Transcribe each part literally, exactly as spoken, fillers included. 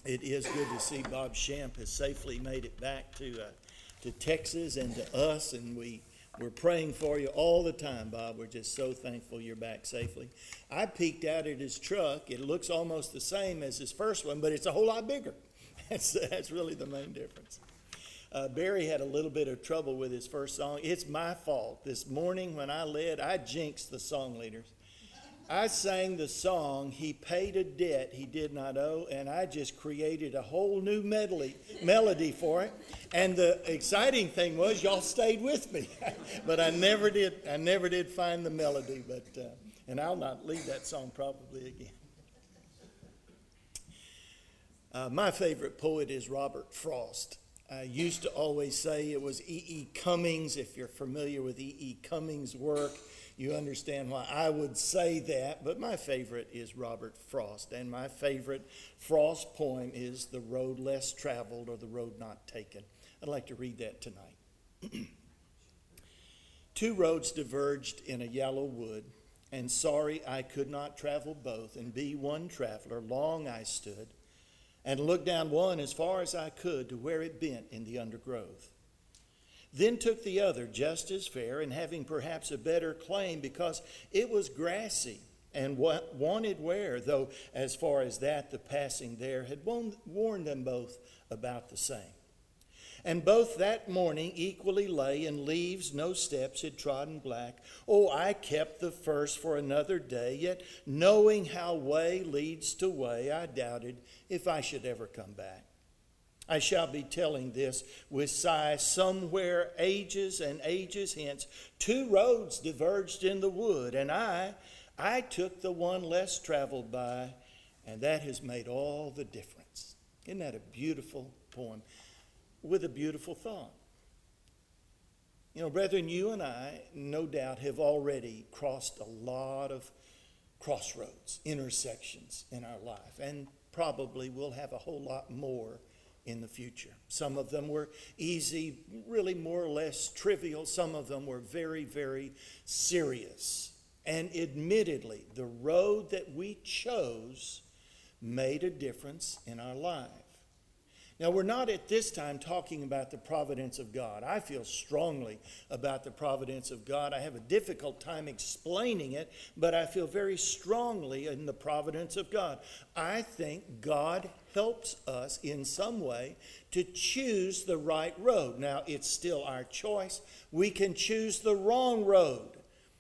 It is good to see Bob Shamp has safely made it back to uh, to Texas and to us, and we, we're praying for you all the time, Bob. We're just so thankful you're back safely. I peeked out at his truck. It looks almost the same as his first one, but it's a whole lot bigger. That's, that's really the main difference. Uh, Barry had a little bit of trouble with his first song. It's my fault. This morning when I led, I jinxed the song leaders. I sang the song, He Paid a Debt He Did Not Owe, and I just created a whole new medley, melody for it. And the exciting thing was y'all stayed with me. But I never did I never did find the melody, but uh, and I'll not lead that song probably again. Uh, my favorite poet is Robert Frost. I used to always say it was E E. Cummings. If you're familiar with E E. Cummings' work, you understand why I would say that, but my favorite is Robert Frost, and my favorite Frost poem is The Road Less Traveled, or The Road Not Taken. I'd like to read that tonight. Two roads diverged in a yellow wood, and sorry I could not travel both, and be one traveler. Long I stood, and looked down one as far as I could to where it bent in the undergrowth. Then took the other just as fair, and having perhaps a better claim, because it was grassy and wanted wear, though as far as that the passing there had warned them both about the same. And both that morning equally lay in leaves no steps had trodden black. Oh, I kept the first for another day, yet knowing how way leads to way, I doubted if I should ever come back. I shall be telling this with sigh somewhere ages and ages hence. Two roads diverged in the wood, and I, I took the one less traveled by, and that has made all the difference. Isn't that a beautiful poem with a beautiful thought? You know, brethren, you and I, no doubt, have already crossed a lot of crossroads, intersections in our life, and probably will have a whole lot more in the future. Some of them were easy, really more or less trivial. Some of them were very, very serious. And admittedly, the road that we chose made a difference in our life. Now, we're not at this time talking about the providence of God. I feel strongly about the providence of God. I have a difficult time explaining it, but I feel very strongly in the providence of God. I think God helps us in some way to choose the right road. Now, it's still our choice. We can choose the wrong road,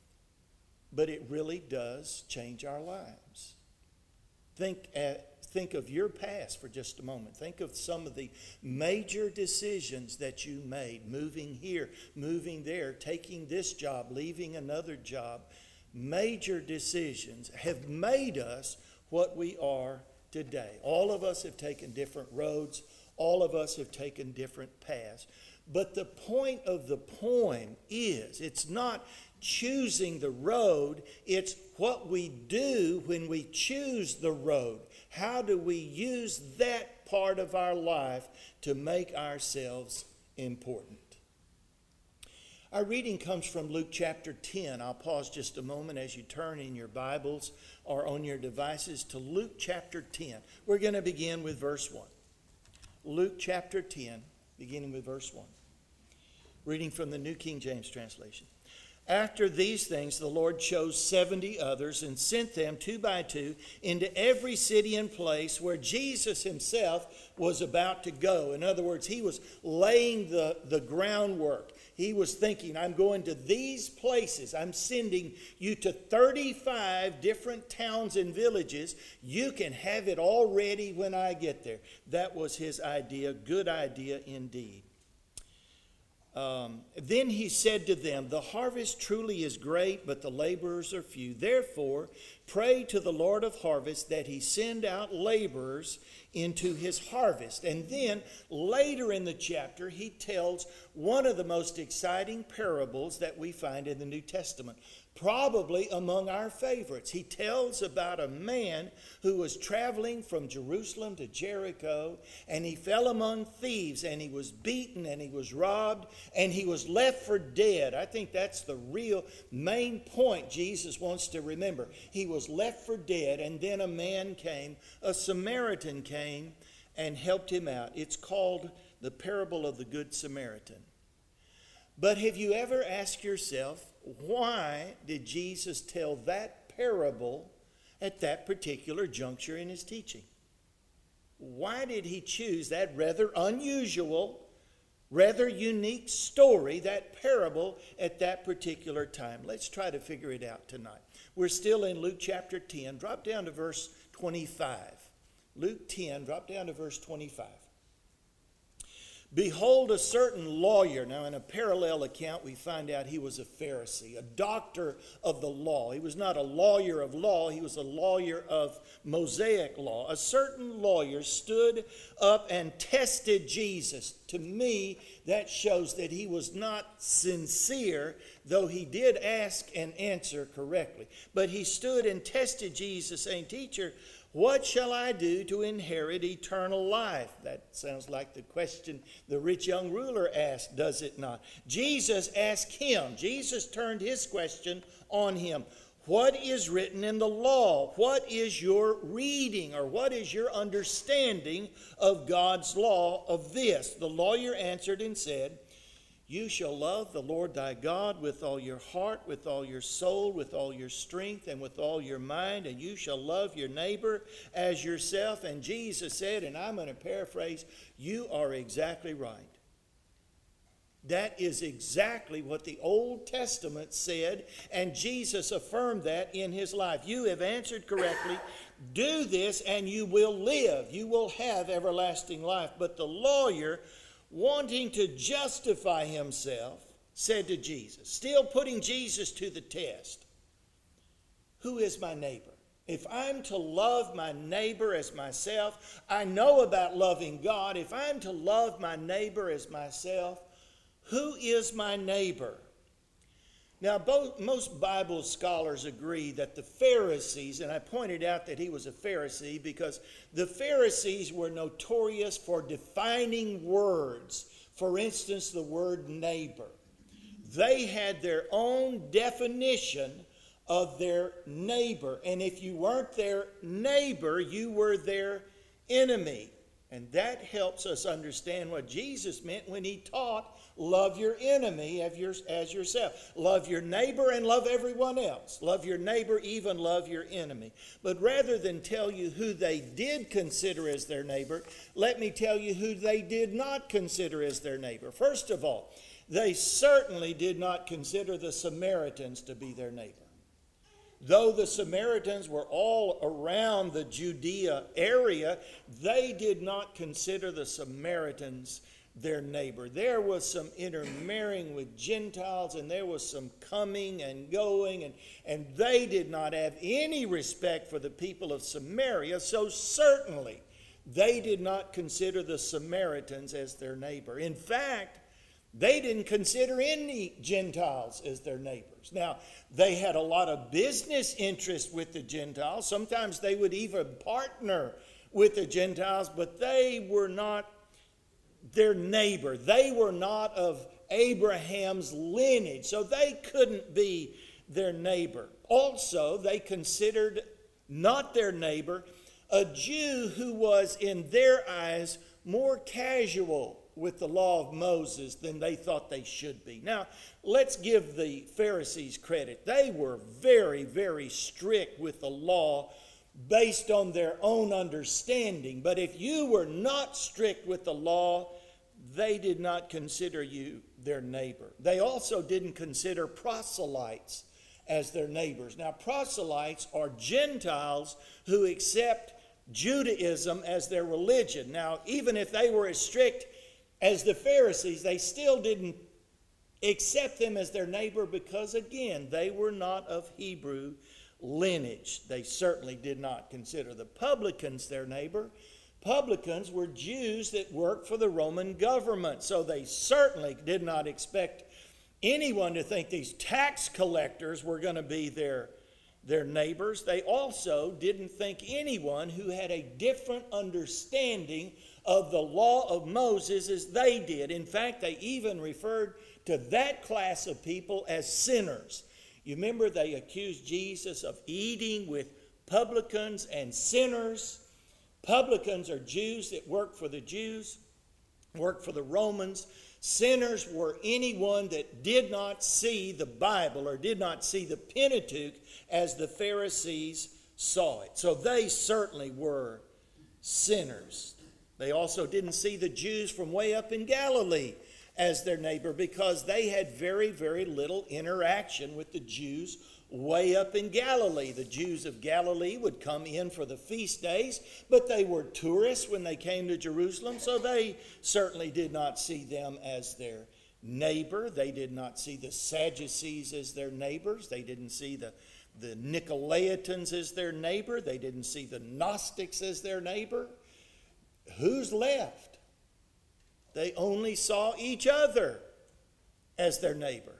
but it really does change our lives. Think at Think of your past for just a moment. Think of some of the major decisions that you made, moving here, moving there, taking this job, leaving another job. Major decisions have made us what we are today. All of us have taken different roads. All of us have taken different paths. But the point of the poem is, it's not choosing the road, it's what we do when we choose the road. How do we use that part of our life to make ourselves important? Our reading comes from Luke chapter ten. I'll pause just a moment as you turn in your Bibles or on your devices to Luke chapter ten. We're going to begin with verse one. Luke chapter ten, beginning with verse one. Reading from the New King James translation. After these things, the Lord chose seventy others and sent them two by two into every city and place where Jesus himself was about to go. In other words, he was laying the, the groundwork. He was thinking, I'm going to these places. I'm sending you to thirty-five different towns and villages. You can have it all ready when I get there. That was his idea. Good idea indeed. Um, then he said to them, the harvest truly is great, but the laborers are few. Therefore, pray to the Lord of harvest that he send out laborers into his harvest. And then later in the chapter, he tells one of the most exciting parables that we find in the New Testament. Probably among our favorites. He tells about a man who was traveling from Jerusalem to Jericho, and he fell among thieves, and he was beaten, and he was robbed, and he was left for dead. I think that's the real main point Jesus wants to remember. He was left for dead, and then a man came, a Samaritan came, and helped him out. It's called the parable of the Good Samaritan. But have you ever asked yourself, why did Jesus tell that parable at that particular juncture in his teaching? Why did he choose that rather unusual, rather unique story, that parable, at that particular time? Let's try to figure it out tonight. We're still in Luke chapter ten. Drop down to verse twenty-five. Luke ten, drop down to verse twenty-five. Behold, a certain lawyer. Now, in a parallel account, we find out he was a Pharisee, a doctor of the law. He was not a lawyer of law. He was a lawyer of Mosaic law. A certain lawyer stood up and tested Jesus. To me, that shows that he was not sincere, though he did ask and answer correctly. But he stood and tested Jesus, saying, Teacher, what shall I do to inherit eternal life? That sounds like the question the rich young ruler asked, does it not? Jesus asked him. Jesus turned his question on him. What is written in the law? What is your reading, or what is your understanding of God's law of this? The lawyer answered and said, You shall love the Lord thy God with all your heart, with all your soul, with all your strength, and with all your mind, and you shall love your neighbor as yourself. And Jesus said, and I'm going to paraphrase, you are exactly right. That is exactly what the Old Testament said, and Jesus affirmed that in his life. You have answered correctly. Do this and you will live. You will have everlasting life. But the lawyer, wanting to justify himself, said to Jesus, still putting Jesus to the test, who is my neighbor? If I'm to love my neighbor as myself, I know about loving God. If I'm to love my neighbor as myself, who is my neighbor? Now, both, most Bible scholars agree that the Pharisees, and I pointed out that he was a Pharisee because the Pharisees were notorious for defining words. For instance, the word neighbor. They had their own definition of their neighbor. And if you weren't their neighbor, you were their enemy. And that helps us understand what Jesus meant when he taught, love your enemy as yourself. Love your neighbor and love everyone else. Love your neighbor, even love your enemy. But rather than tell you who they did consider as their neighbor, let me tell you who they did not consider as their neighbor. First of all, they certainly did not consider the Samaritans to be their neighbor. Though the Samaritans were all around the Judea area, they did not consider the Samaritans their neighbor. There was some intermarrying with Gentiles, and there was some coming and going, and, and they did not have any respect for the people of Samaria, so certainly they did not consider the Samaritans as their neighbor. In fact, they didn't consider any Gentiles as their neighbors. Now, they had a lot of business interest with the Gentiles. Sometimes they would even partner with the Gentiles, but they were not their neighbor. They were not of Abraham's lineage, so they couldn't be their neighbor. Also, they considered not their neighbor a Jew who was, in their eyes, more casual with the law of Moses than they thought they should be. Now, let's give the Pharisees credit. They were very, very strict with the law based on their own understanding. But if you were not strict with the law, they did not consider you their neighbor. They also didn't consider proselytes as their neighbors. Now, proselytes are Gentiles who accept Judaism as their religion. Now, even if they were as strict as the Pharisees, they still didn't accept them as their neighbor because, again, they were not of Hebrew lineage. They certainly did not consider the publicans their neighbor. Publicans were Jews that worked for the Roman government, so they certainly did not expect anyone to think these tax collectors were going to be their, their neighbors. They also didn't think anyone who had a different understanding of the law of Moses as they did. In fact, they even referred to that class of people as sinners. You remember they accused Jesus of eating with publicans and sinners. Publicans are Jews that work for the Jews, work for the Romans. Sinners were anyone that did not see the Bible or did not see the Pentateuch as the Pharisees saw it. So they certainly were sinners. They also didn't see the Jews from way up in Galilee as their neighbor because they had very, very little interaction with the Jews way up in Galilee. The Jews of Galilee would come in for the feast days, but they were tourists when they came to Jerusalem, so they certainly did not see them as their neighbor. They did not see the Sadducees as their neighbors. They didn't see the, the Nicolaitans as their neighbor. They didn't see the Gnostics as their neighbor. Who's left? They only saw each other as their neighbor.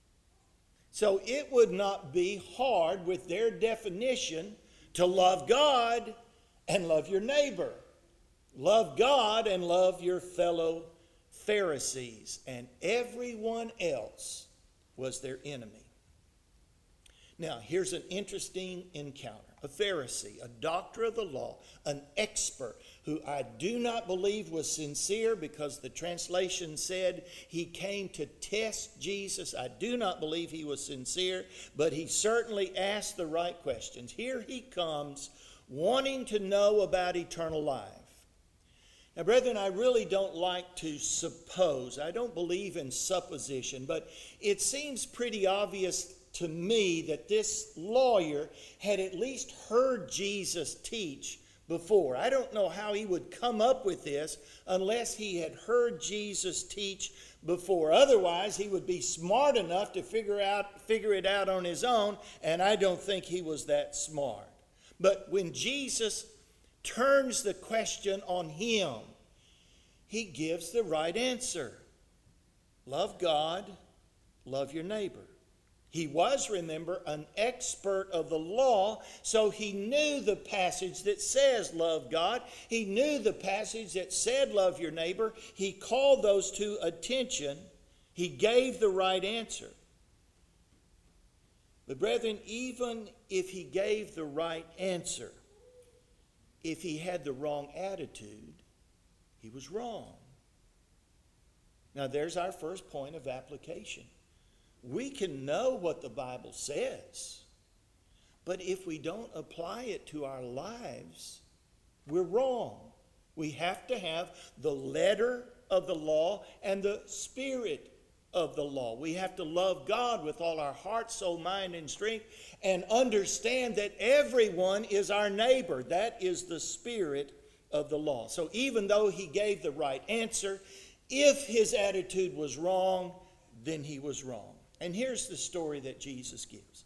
So it would not be hard with their definition to love God and love your neighbor. Love God and love your fellow Pharisees. And everyone else was their enemy. Now, here's an interesting encounter. A Pharisee, a doctor of the law, an expert who I do not believe was sincere because the translation said he came to test Jesus. I do not believe he was sincere, but he certainly asked the right questions. Here he comes wanting to know about eternal life. Now, brethren, I really don't like to suppose. I don't believe in supposition, but it seems pretty obvious to me that this lawyer had at least heard Jesus teach before. I don't know how he would come up with this unless he had heard Jesus teach before. Otherwise, he would be smart enough to figure out, figure it out on his own, and I don't think he was that smart. But when Jesus turns the question on him, he gives the right answer. Love God, love your neighbor. He was, remember, an expert of the law, so he knew the passage that says love God. He knew the passage that said love your neighbor. He called those to attention. He gave the right answer. But brethren, even if he gave the right answer, if he had the wrong attitude, he was wrong. Now there's our first point of application. We can know what the Bible says, but if we don't apply it to our lives, we're wrong. We have to have the letter of the law and the spirit of the law. We have to love God with all our heart, soul, mind, and strength, and understand that everyone is our neighbor. That is the spirit of the law. So even though he gave the right answer, if his attitude was wrong, then he was wrong. And here's the story that Jesus gives.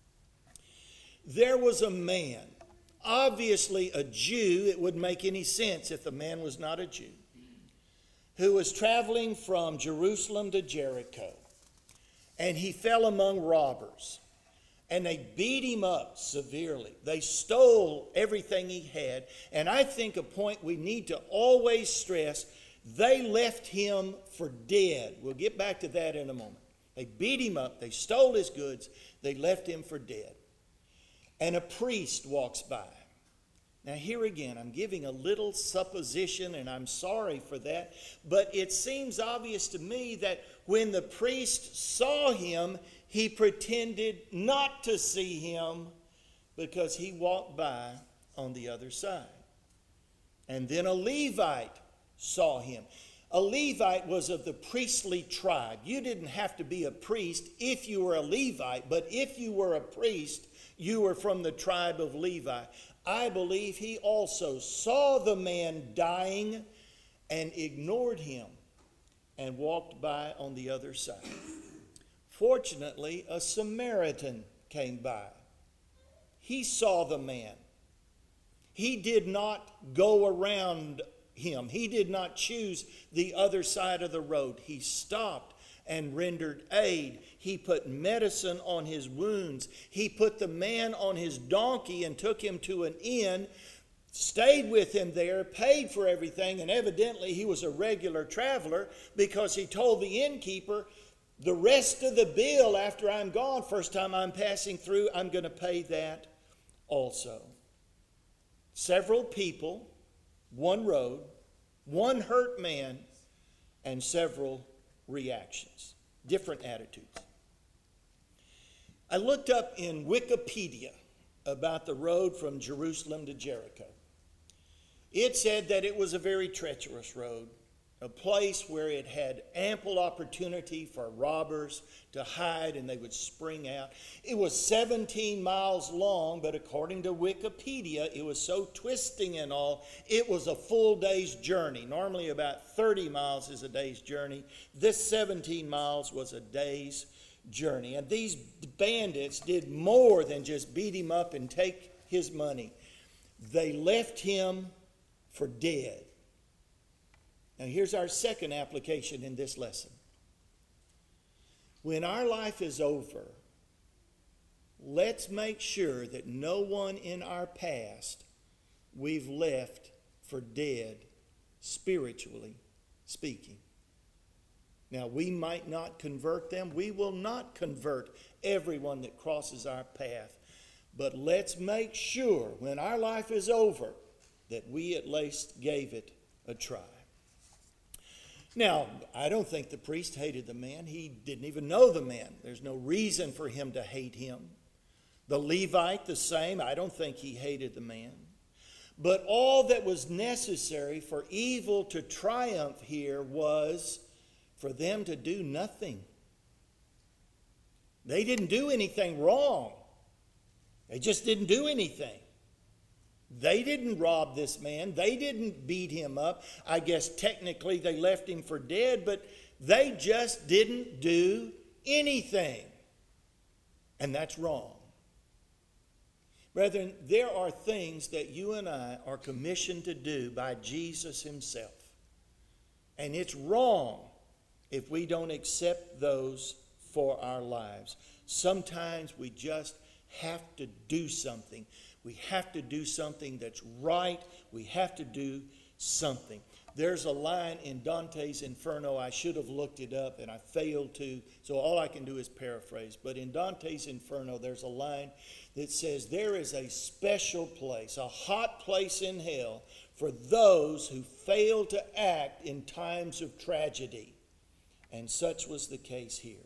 There was a man, obviously a Jew. It wouldn't make any sense if the man was not a Jew, who was traveling from Jerusalem to Jericho. And he fell among robbers. And they beat him up severely. They stole everything he had. And I think a point we need to always stress, they left him for dead. We'll get back to that in a moment. They beat him up. They stole his goods. They left him for dead. And a priest walks by. Now here again, I'm giving a little supposition, and I'm sorry for that. But it seems obvious to me that when the priest saw him, he pretended not to see him because he walked by on the other side. And then a Levite saw him. A Levite was of the priestly tribe. You didn't have to be a priest if you were a Levite, but if you were a priest, you were from the tribe of Levi. I believe he also saw the man dying and ignored him and walked by on the other side. Fortunately, a Samaritan came by. He saw the man. He did not go around him. He did not choose the other side of the road. He stopped and rendered aid. He put medicine on his wounds. He put the man on his donkey and took him to an inn, stayed with him there, paid for everything, and evidently he was a regular traveler because he told the innkeeper, the rest of the bill after I'm gone, first time I'm passing through, I'm going to pay that also. Several people one road, one hurt man, and several reactions, different attitudes. I looked up in Wikipedia about the road from Jerusalem to Jericho. It said that it was a very treacherous road, a place where it had ample opportunity for robbers to hide and they would spring out. It was seventeen miles long, but according to Wikipedia, it was so twisting and all, it was a full day's journey. Normally about thirty miles is a day's journey. This seventeen miles was a day's journey. And these bandits did more than just beat him up and take his money. They left him for dead. Now here's our second application in this lesson. When our life is over, let's make sure that no one in our past we've left for dead, spiritually speaking. Now, we might not convert them. We will not convert everyone that crosses our path. But let's make sure when our life is over that we at least gave it a try. Now, I don't think the priest hated the man. He didn't even know the man. There's no reason for him to hate him. The Levite, the same. I don't think he hated the man. But all that was necessary for evil to triumph here was for them to do nothing. They didn't do anything wrong. They just didn't do anything. They didn't rob this man. They didn't beat him up. I guess technically they left him for dead, but they just didn't do anything. And that's wrong. Brethren, there are things that you and I are commissioned to do by Jesus himself. And it's wrong if we don't accept those for our lives. Sometimes we just have to do something. We have to do something that's right. We have to do something. There's a line in Dante's Inferno. I should have looked it up and I failed to, so all I can do is paraphrase. But in Dante's Inferno, there's a line that says, there is a special place, a hot place in hell for those who fail to act in times of tragedy. And such was the case here.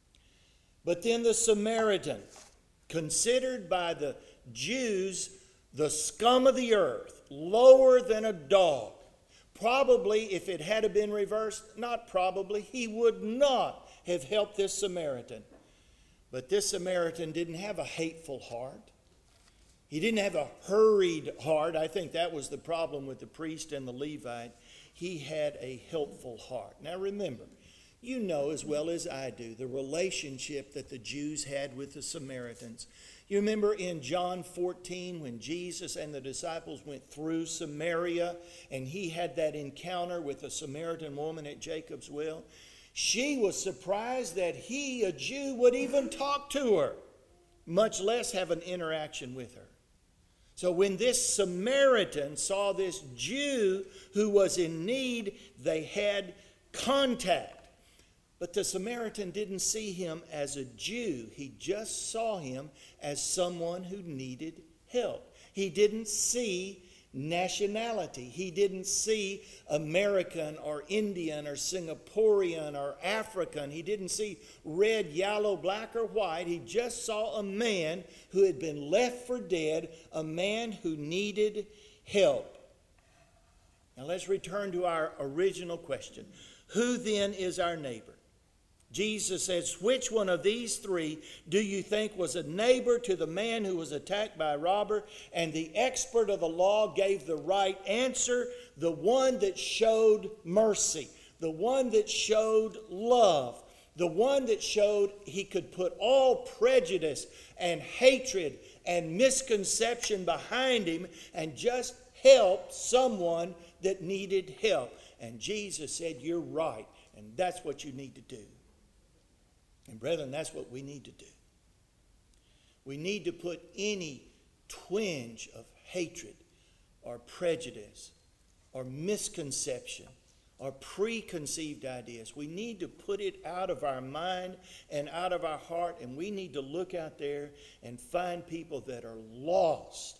But then the Samaritan, considered by the Jews the scum of the earth, lower than a dog. Probably, if it had been reversed, not probably, he would not have helped this Samaritan. But this Samaritan didn't have a hateful heart. He didn't have a hurried heart. I think that was the problem with the priest and the Levite. He had a helpful heart. Now remember, you know as well as I do the relationship that the Jews had with the Samaritans. You remember in John fourteen when Jesus and the disciples went through Samaria and he had that encounter with a Samaritan woman at Jacob's well? She was surprised that he, a Jew, would even talk to her, much less have an interaction with her. So when this Samaritan saw this Jew who was in need, they had contact. But the Samaritan didn't see him as a Jew. He just saw him as someone who needed help. He didn't see nationality. He didn't see American or Indian or Singaporean or African. He didn't see red, yellow, black, or white. He just saw a man who had been left for dead, a man who needed help. Now let's return to our original question. Who then is our neighbor? Jesus says, which one of these three do you think was a neighbor to the man who was attacked by a robber? And the expert of the law gave the right answer, the one that showed mercy, the one that showed love, the one that showed he could put all prejudice and hatred and misconception behind him and just help someone that needed help. And Jesus said, you're right, and that's what you need to do. And brethren, that's what we need to do. We need to put any twinge of hatred or prejudice or misconception or preconceived ideas. We need to put it out of our mind and out of our heart, and we need to look out there and find people that are lost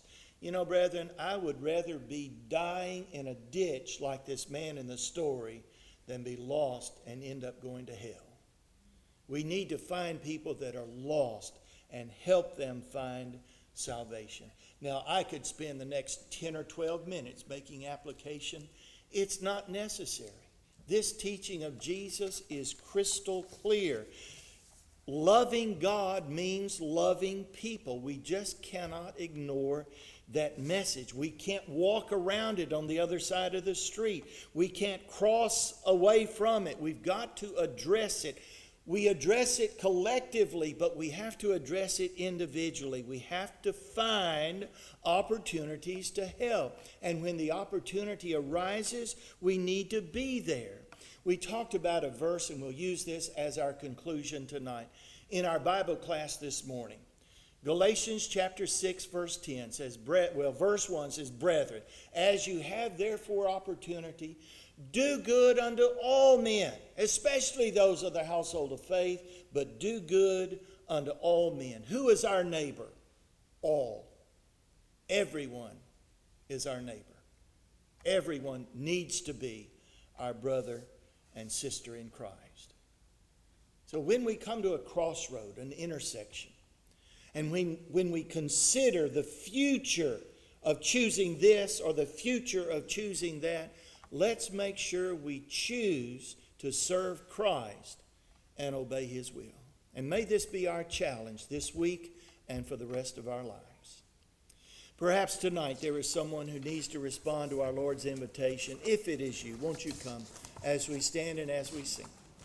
You know, brethren, I would rather be dying in a ditch like this man in the story than be lost and end up going to hell. We need to find people that are lost and help them find salvation. Now, I could spend the next ten or twelve minutes making application. It's not necessary. This teaching of Jesus is crystal clear. Loving God means loving people. We just cannot ignore that message. We can't walk around it on the other side of the street. We can't cross away from it. We've got to address it. We address it collectively, but we have to address it individually. We have to find opportunities to help. And when the opportunity arises, we need to be there. We talked about a verse, and we'll use this as our conclusion tonight. In our Bible class this morning, Galatians chapter six, verse ten says, well, verse one says, brethren, as you have therefore opportunity, do good unto all men, especially those of the household of faith, but do good unto all men. Who is our neighbor? All. Everyone is our neighbor. Everyone needs to be our brother and sister in Christ. So when we come to a crossroad, an intersection, and when, when we consider the future of choosing this or the future of choosing that, let's make sure we choose to serve Christ and obey His will. And may this be our challenge this week and for the rest of our lives. Perhaps tonight there is someone who needs to respond to our Lord's invitation. If it is you, won't you come as we stand and as we sing?